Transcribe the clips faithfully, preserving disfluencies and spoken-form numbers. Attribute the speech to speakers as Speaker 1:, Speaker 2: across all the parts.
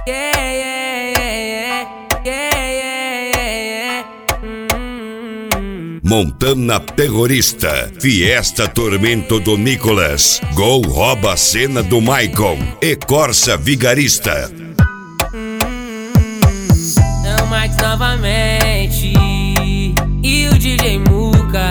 Speaker 1: Yeah, yeah, yeah, yeah, yeah, yeah, yeah. Mm-hmm.
Speaker 2: Montana Terrorista, Fiesta Tormento do Nicolas, Gol rouba a cena do Michael e Corsa Vigarista.
Speaker 1: É o Max novamente e o D J Muka.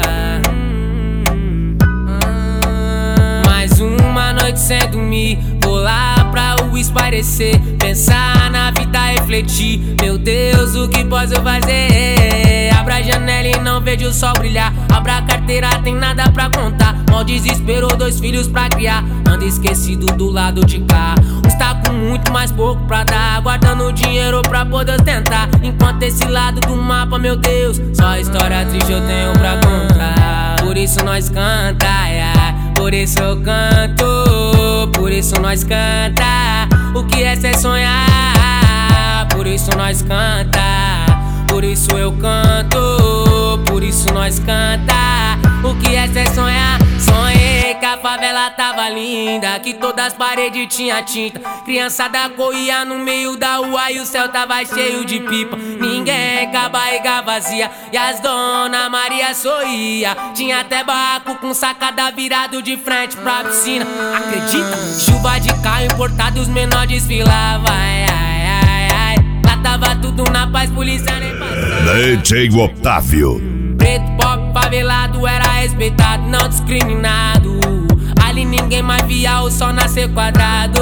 Speaker 1: Mais uma noite sem dormir, vou lá pra o esparecer, pensar na vida, refletir. Meu Deus, o que posso fazer? Abra a janela e não vejo o sol brilhar. Abra a carteira, tem nada pra contar. Mal desespero, dois filhos pra criar. Ando esquecido do lado de cá. Uns tá com muito, mais pouco pra dar, guardando dinheiro pra poder tentar. Enquanto esse lado do mapa, meu Deus, só história triste eu tenho pra contar. Por isso nós canta, yeah. Por isso eu canto, por isso nós canta. O que é ser sonhar? Por isso nós canta, por isso eu canto, por isso nós canta. O que é ser sonhar? Sonhei que a favela tava linda, que todas as paredes tinha tinta. Criançada corria no meio da rua e o céu tava cheio de pipa. Ninguém com a barriga vazia e as dona Maria sorria. Tinha até barraco com sacada virado de frente pra piscina. Acredita? Chuva de carro importado, os menores desfilavam. Ai, ai, ai, ai. Lá tava tudo na paz, polícia nem passava.
Speaker 2: D J Otávio.
Speaker 1: Preto, pobre, favelado, era respeitado, não discriminado. Ali ninguém mais via o sol nascer quadrado.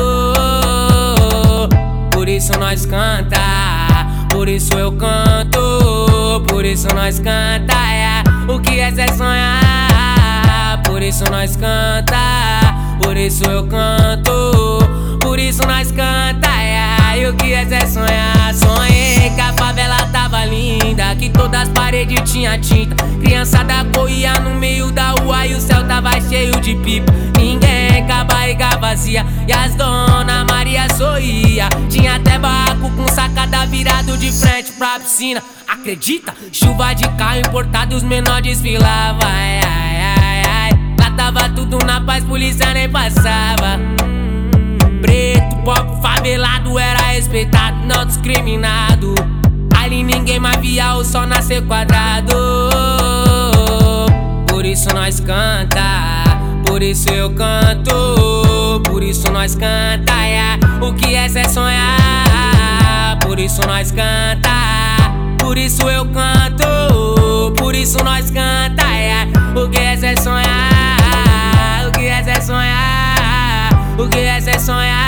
Speaker 1: Por isso nós canta, por isso eu canto, por isso nós canta, yeah. O que é ser sonhar? Por isso nós canta, por isso eu canto, por isso nós canta, yeah. E o que é ser sonhar? Sonhei que a favela tava linda, que todas as paredes tinha tinta. Criançada corria no meio da rua e o céu tava cheio de pipa. Ninguém com a barriga vazia e as dona Maria sorria. Tinha até barraco com sacada virado de frente pra piscina. Acredita? Chuva de carro importado, os menores desfilavam. Ai, ai, ai, ai. Lá tava tudo na paz, polícia nem passava. Preto, pobre, favelado, era respeitado, não discriminado. Ali ninguém mais via o sol nascer quadrado. Por isso nós canta, por isso eu canto, por isso nós canta, yeah. O que é ser sonhar? Por isso nós canta, por isso eu canto, por isso nós canta, yeah. O que é ser sonhar? O que é ser sonhar? O que é ser sonhar?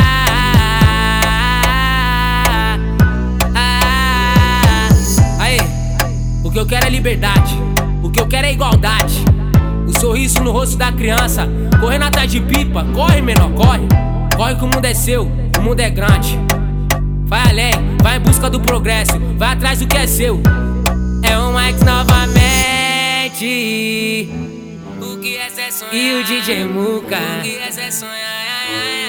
Speaker 1: Ah, aí, o que eu quero é liberdade, o que eu quero é igualdade. O sorriso no rosto da criança, correndo atrás de pipa. Corre, menor, corre. Corre que o mundo é seu, o mundo é grande. Vai além, vai em busca do progresso, vai atrás do que é seu. É o Mike novamente, o que é ser sonhar? E o D J Muka, o que é ser sonhar?